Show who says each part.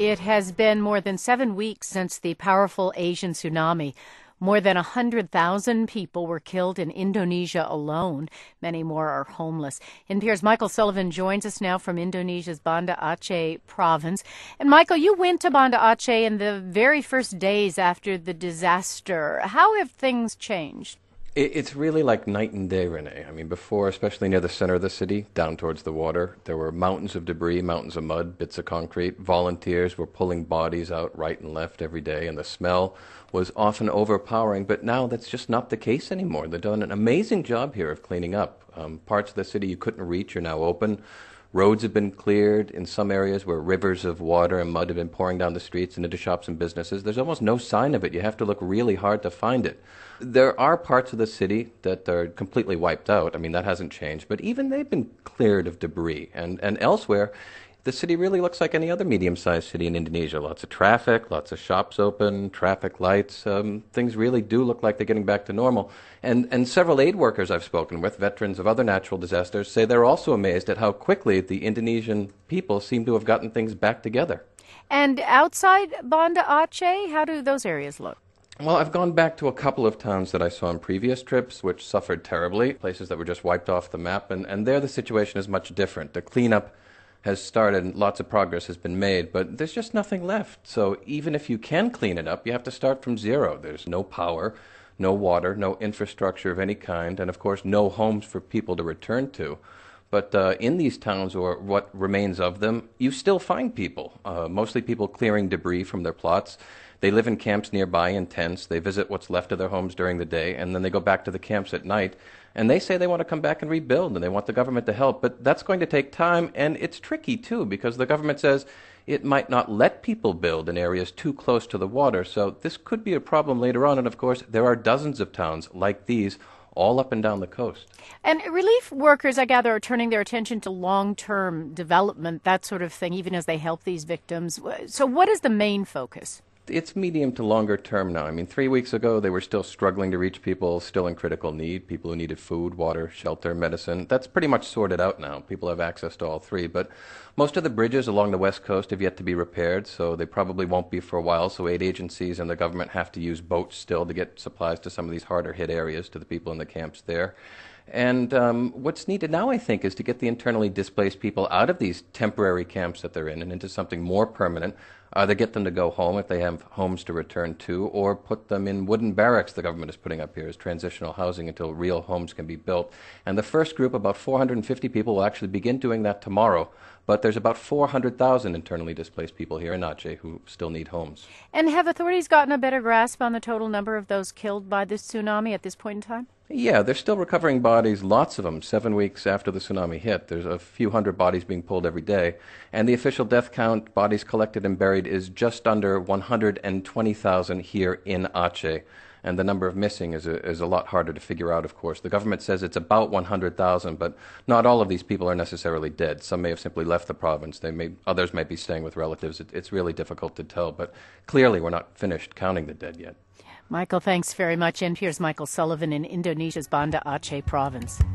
Speaker 1: It has been more than 7 weeks since the powerful Asian tsunami. More than 100,000 people were killed in Indonesia alone. Many more are homeless. NPR's Michael Sullivan joins us now from Indonesia's Banda Aceh province. And Michael, you went to Banda Aceh in the very first days after the disaster. How have things changed?
Speaker 2: It's really like night and day, Renee. I mean, before, especially near the center of the city, down towards the water, there were mountains of debris, mountains of mud, bits of concrete. Volunteers were pulling bodies out right and left every day, and the smell was often overpowering. But now that's just not the case anymore. They've done an amazing job here of cleaning up. Parts of the city you couldn't reach are now open. Roads have been cleared in some areas where rivers of water and mud have been pouring down the streets and into shops and businesses. There's almost no sign of it. You have to look really hard to find it. There are parts of the city that are completely wiped out. I mean, that hasn't changed. But even they've been cleared of debris. And elsewhere, the city really looks like any other medium-sized city in Indonesia. Lots of traffic, lots of shops open, traffic lights. Things really do look like they're getting back to normal. And several aid workers I've spoken with, veterans of other natural disasters, say they're also amazed at how quickly the Indonesian people seem to have gotten things back together.
Speaker 1: And outside Banda Aceh, how do those areas look?
Speaker 2: Well, I've gone back to a couple of towns that I saw on previous trips, which suffered terribly, places that were just wiped off the map, and there the situation is much different. The cleanup has started and lots of progress has been made, but there's just nothing left. So even if you can clean it up, you have to start from zero. There's no power, no water, no infrastructure of any kind, and of course no homes for people to return to. But in these towns, or what remains of them, you still find people, mostly people clearing debris from their plots. They live in camps nearby in tents. They visit what's left of their homes during the day, and then they go back to the camps at night. And they say they want to come back and rebuild, and they want the government to help. But that's going to take time, and it's tricky, too, because the government says it might not let people build in areas too close to the water. So this could be a problem later on. And, of course, there are dozens of towns like these all up and down the coast.
Speaker 1: And relief workers, I gather, are turning their attention to long-term development, that sort of thing, even as they help these victims. So what is the main focus?
Speaker 2: It's medium to longer term now. I mean, 3 weeks ago, they were still struggling to reach people still in critical need, people who needed food, water, shelter, medicine. That's pretty much sorted out now. People have access to all three. But most of the bridges along the West Coast have yet to be repaired, so they probably won't be for a while. So aid agencies and the government have to use boats still to get supplies to some of these harder hit areas, to the people in the camps there. And what's needed now, I think, is to get the internally displaced people out of these temporary camps that they're in and into something more permanent. Either get them to go home if they have homes to return to, or put them in wooden barracks the government is putting up here as transitional housing until real homes can be built. And the first group, about 450 people, will actually begin doing that tomorrow. But there's about 400,000 internally displaced people here in Aceh who still need homes.
Speaker 1: And have authorities gotten a better grasp on the total number of those killed by this tsunami at this point in time?
Speaker 2: Yeah, they're still recovering bodies, lots of them, 7 weeks after the tsunami hit. There's a few hundred bodies being pulled every day. And the official death count, bodies collected and buried, is just under 120,000 here in Aceh. And the number of missing is a lot harder to figure out, of course. The government says it's about 100,000, but not all of these people are necessarily dead. Some may have simply left the province. Others may be staying with relatives. It's really difficult to tell, but clearly we're not finished counting the dead yet.
Speaker 1: Michael, thanks very much. NPR's Michael Sullivan in Indonesia's Banda Aceh province.